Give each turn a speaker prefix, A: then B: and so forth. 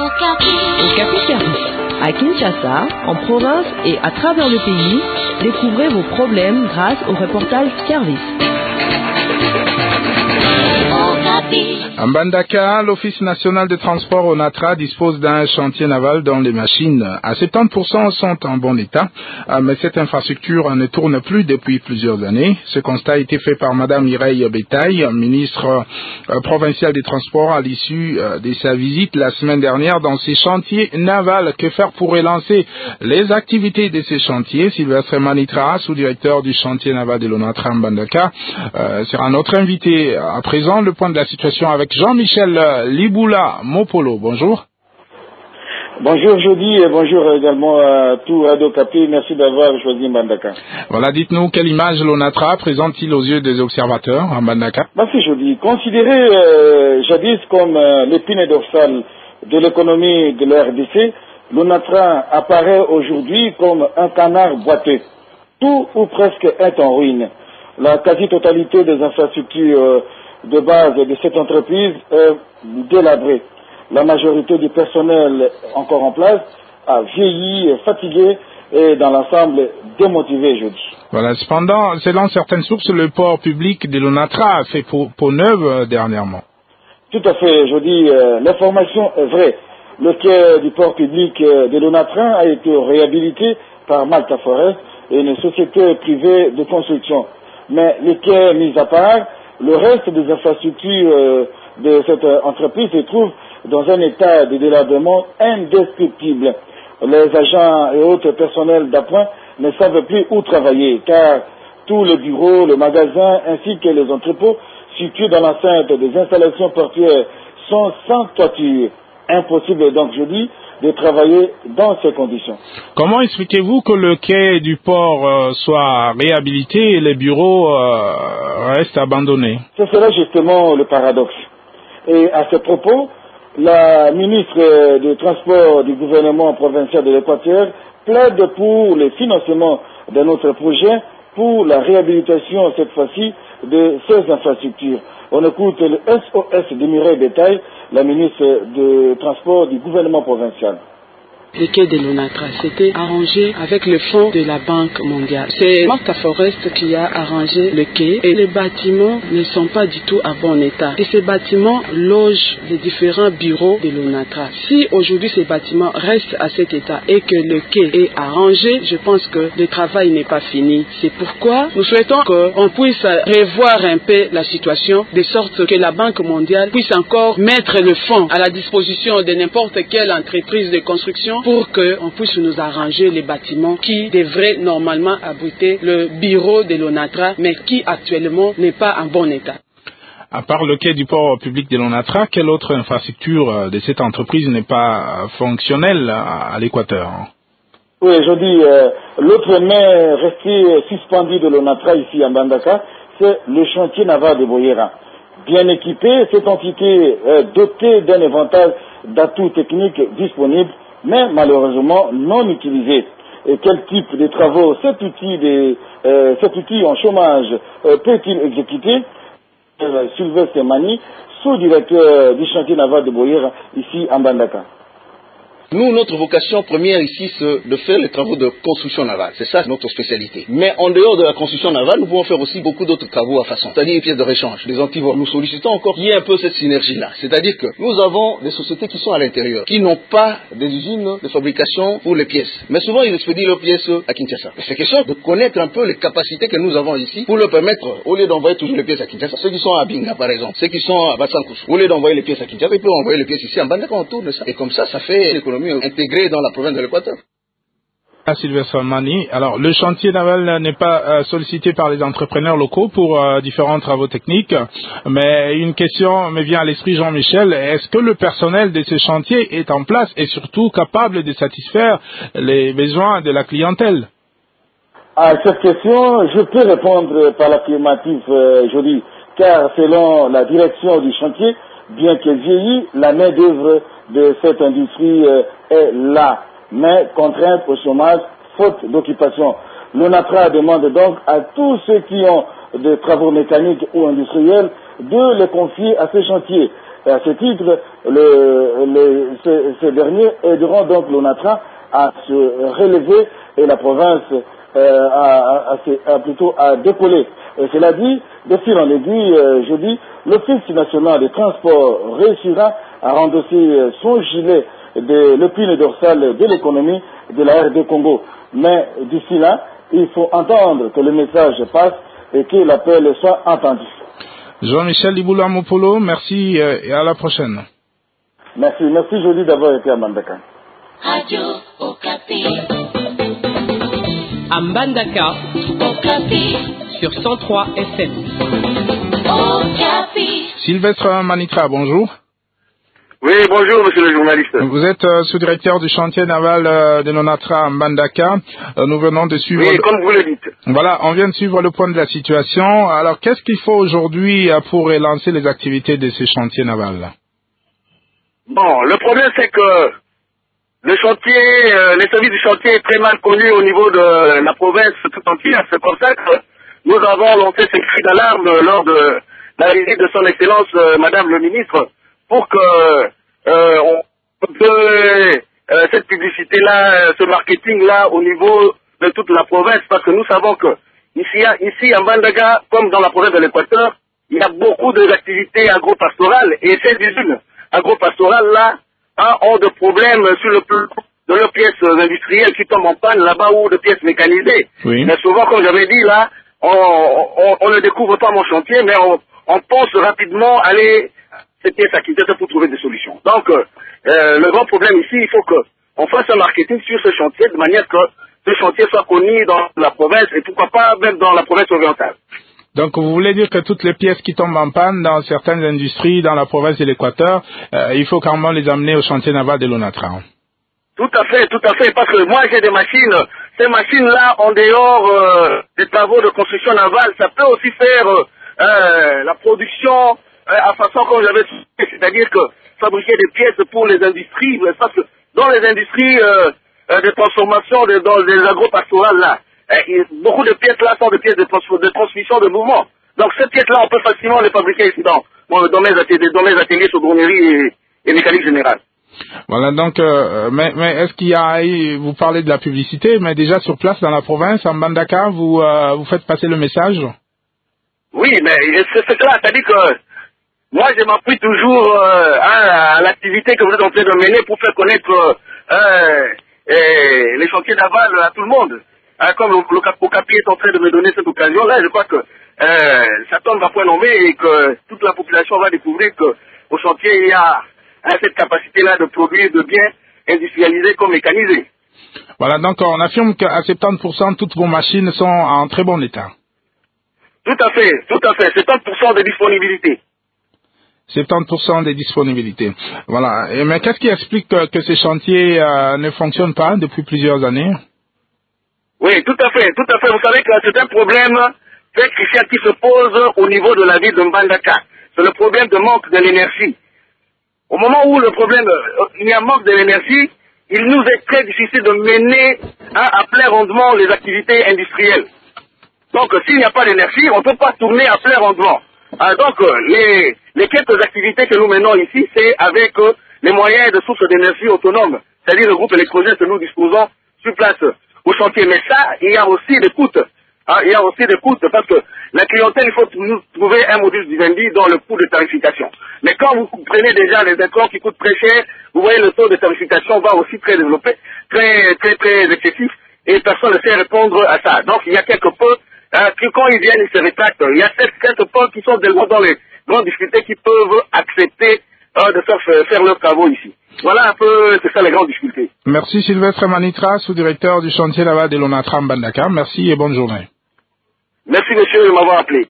A: Okapi Service. À Kinshasa, en province et à travers le pays, découvrez vos problèmes grâce au reportage service.
B: À Mbandaka, l'Office national de transport ONATRA dispose d'un chantier naval dont les machines à 70% sont en bon état, mais cette infrastructure ne tourne plus depuis plusieurs années. Ce constat a été fait par Madame Mireille Bétail, ministre provinciale des Transports, à l'issue de sa visite la semaine dernière dans ces chantiers navals. Que faire pour relancer les activités de ces chantiers? Sylvestre Manitra, sous-directeur du chantier naval de l'ONATRA Mbandaka, sera notre invité. À présent, le point de la situation avec Jean-Michel Liboula Mopolo. Bonjour.
C: Bonjour Jody et bonjour également à tout Radio Okapi. Merci d'avoir choisi Mbandaka.
B: Voilà, dites-nous quelle image l'ONATRA présente-t-il aux yeux des observateurs à Mbandaka?
C: Merci Jody. Considéré jadis comme l'épine dorsale de l'économie de la RDC, l'ONATRA apparaît aujourd'hui comme un canard boiteux. Tout ou presque est en ruine. La quasi-totalité des infrastructures de base de cette entreprise est délabrée. La majorité du personnel encore en place a vieilli, fatigué et dans l'ensemble démotivé, je dis.
B: Voilà, cependant, selon certaines sources, le port public de l'ONATRA a fait peau neuve dernièrement.
C: Tout à fait, je dis, l'information est vraie. Le quai du port public de l'ONATRA a été réhabilité par Malta Forest et une société privée de construction. Mais les quais mis à part, le reste des infrastructures de cette entreprise se trouve dans un état de délabrement indescriptible. Les agents et autres personnels d'appoint ne savent plus où travailler, car tous les bureaux, les magasins ainsi que les entrepôts situés dans l'enceinte des installations portuaires sont sans toiture. Impossible donc, je dis, de travailler dans ces conditions.
B: Comment expliquez-vous que le quai du port soit réhabilité et les bureaux restent abandonnés?
C: Ce serait justement le paradoxe. Et à ce propos, la ministre des Transports du gouvernement provincial de l'Équateur plaide pour le financement de notre projet pour la réhabilitation, cette fois-ci, de ces infrastructures. On écoute le SOS de Mireille Bétail, la ministre des Transports du gouvernement provincial.
D: Le quai de l'ONATRA s'était arrangé avec le fonds de la Banque mondiale. C'est Malta Forest qui a arrangé le quai et les bâtiments ne sont pas du tout à bon état. Et ces bâtiments logent les différents bureaux de l'ONATRA. Si aujourd'hui ces bâtiments restent à cet état et que le quai est arrangé, je pense que le travail n'est pas fini. C'est pourquoi nous souhaitons qu'on puisse revoir un peu la situation de sorte que la Banque mondiale puisse encore mettre le fonds à la disposition de n'importe quelle entreprise de construction pour qu'on puisse nous arranger les bâtiments qui devraient normalement abriter le bureau de l'ONATRA, mais qui actuellement n'est pas en bon état.
B: À part le quai du port public de l'ONATRA, quelle autre infrastructure de cette entreprise n'est pas fonctionnelle à l'Équateur?
C: Oui, je dis, l'autre main restée suspendue de l'ONATRA ici à Mbandaka, c'est le chantier naval de Boyera. Bien équipé, cette entité est dotée d'un éventail d'atouts techniques disponibles, mais malheureusement non utilisé. Et quel type de travaux cet outil en chômage peut-il exécuter? Sylvestre Mani, sous-directeur du chantier naval de Boyera, ici à Mbandaka.
E: Nous, notre vocation première ici, c'est de faire les travaux de construction navale. C'est ça notre spécialité. Mais en dehors de la construction navale, nous pouvons faire aussi beaucoup d'autres travaux à façon. C'est-à-dire les pièces de réchange, des antivols. Nous sollicitons encore qu'il y ait un peu cette synergie-là. C'est-à-dire que nous avons des sociétés qui sont à l'intérieur, qui n'ont pas des usines de fabrication pour les pièces. Mais souvent, ils expédient leurs pièces à Kinshasa. C'est question de connaître un peu les capacités que nous avons ici pour leur permettre, au lieu d'envoyer toujours les pièces à Kinshasa, ceux qui sont à Binga par exemple, ceux qui sont à Batsankus, au lieu d'envoyer les pièces à Kinshasa, ils peuvent envoyer les pièces ici à Mbandaka, on tourne ça. Et comme ça fait l'économie intégrée dans la province de l'Équateur.
B: Sylvestre Mani. Alors, le chantier naval n'est pas sollicité par les entrepreneurs locaux pour différents travaux techniques, mais une question me vient à l'esprit, Jean-Michel. Est-ce que le personnel de ce chantier est en place et surtout capable de satisfaire les besoins de la clientèle?
C: À cette question, je peux répondre par l'affirmatif, Jody, car selon la direction du chantier, bien qu'elle vieillit, la main-d'œuvre de cette industrie est là, mais contrainte au chômage, faute d'occupation. L'ONATRA demande donc à tous ceux qui ont des travaux mécaniques ou industriels de les confier à ce chantier. Et à ce titre, les ces derniers aideront donc l'ONATRA à se relever et la province plutôt à décoller. Et cela dit, de fil en aiguille, jeudi, l'Office national des transports réussira à rendosser son gilet de l'épine dorsale de l'économie de la RD Congo. Mais d'ici là, il faut entendre que le message passe et que l'appel soit entendu.
B: Jean-Michel Liboula Mopolo, merci et à la prochaine.
C: Merci jeudi d'avoir été à Mbandaka.
F: Radio Okapi.
A: À Mbandaka,
F: Okapi.
A: Sur 103 FM.
F: Okapi.
B: Sylvestre Manitra, bonjour.
G: Oui, bonjour, monsieur le journaliste.
B: Vous êtes sous-directeur du chantier naval de l'ONATRA à Mbandaka. Nous venons de suivre...
G: Oui, comme vous le dites.
B: Voilà, on vient de suivre le point de la situation. Alors, qu'est-ce qu'il faut aujourd'hui pour relancer les activités de ces chantiers navals?
G: Bon, le problème, c'est que le chantier, les services du chantier est très mal connu au niveau de la province tout entière. C'est pour ça que nous avons lancé ce cri d'alarme lors de la visite de son Excellence, Madame le Ministre, pour que cette publicité-là, ce marketing-là au niveau de toute la province, parce que nous savons que ici à Mbandaka, comme dans la province de l'Équateur, il y a beaucoup d'activités agro-pastorales, et ces usines agro-pastorales-là ont des problèmes sur le plan de leurs pièces industrielles qui tombent en panne là-bas ou de pièces mécanisées.
B: Oui.
G: Mais souvent, comme j'avais dit là, on ne découvre pas mon chantier, mais on pense rapidement aller ces pièces acquittées pour trouver des solutions. Donc, le grand problème ici, il faut qu'on fasse un marketing sur ce chantier de manière que ce chantier soit connu dans la province et pourquoi pas même dans la province orientale.
B: Donc, vous voulez dire que toutes les pièces qui tombent en panne dans certaines industries dans la province de l'Équateur, il faut carrément les amener au chantier naval de l'ONATRA.
G: Tout à fait, parce que moi j'ai des machines, ces machines-là, en dehors des travaux de construction navale, ça peut aussi faire la production à façon comme j'avais dit, c'est-à-dire que fabriquer des pièces pour les industries, parce que dans les industries de transformation, dans les agro-pastorales là, beaucoup de pièces là sont des pièces de transmission de mouvement. Donc ces pièces là, on peut facilement les fabriquer ici dans mes ateliers chaudronnerie et mécanique générale.
B: Voilà, donc, mais est-ce qu'il y a, vous parlez de la publicité, mais déjà sur place dans la province, en Mbandaka, vous faites passer le message?
G: Oui, mais c'est cela, c'est-à-dire que moi je m'appuie toujours à l'activité que vous êtes en train de mener pour faire connaître les chantiers navals à tout le monde. Comme le Capi est en train de me donner cette occasion-là, je crois que ça tombe à point nommé et que toute la population va découvrir qu'au chantier il y a cette capacité-là de produire de biens industrialisés comme mécanisés.
B: Voilà, donc on affirme qu'à 70%, toutes vos machines sont en très bon état.
G: Tout à fait, 70% de disponibilité.
B: 70% des disponibilités. Voilà. Mais qu'est-ce qui explique que ces chantiers ne fonctionnent pas depuis plusieurs années?
G: Oui, tout à fait. Vous savez que c'est un problème très crucial qui se pose au niveau de la ville de Mbandaka. C'est le problème de manque de l'énergie. Au moment où il y a manque de l'énergie, il nous est très difficile de mener à plein rendement les activités industrielles. Donc, s'il n'y a pas d'énergie, on ne peut pas tourner à plein rendement. Donc, les quelques activités que nous menons ici, c'est avec les moyens de sources d'énergie autonomes, c'est-à-dire le groupe électrogène que nous disposons sur place au chantier. Mais ça, il y a aussi des coûts. Il y a aussi des coûts parce que la clientèle, il faut nous trouver un modus vivendi dans le coût de tarification. Mais quand vous prenez déjà les intrants qui coûtent très cher, vous voyez le taux de tarification va aussi très développé, très excessif, et personne ne sait répondre à ça. Donc il y a quelque peu, quand ils viennent, ils se rétractent. Il y a quelques points qui sont dans les grandes difficultés qui peuvent accepter de faire leurs travaux ici. Voilà un peu, c'est ça les grandes difficultés.
B: Merci Sylvestre Manitra, sous-directeur du chantier naval de l'ONATRA Mbandaka. Merci et bonne journée.
G: Merci monsieur de m'avoir appelé.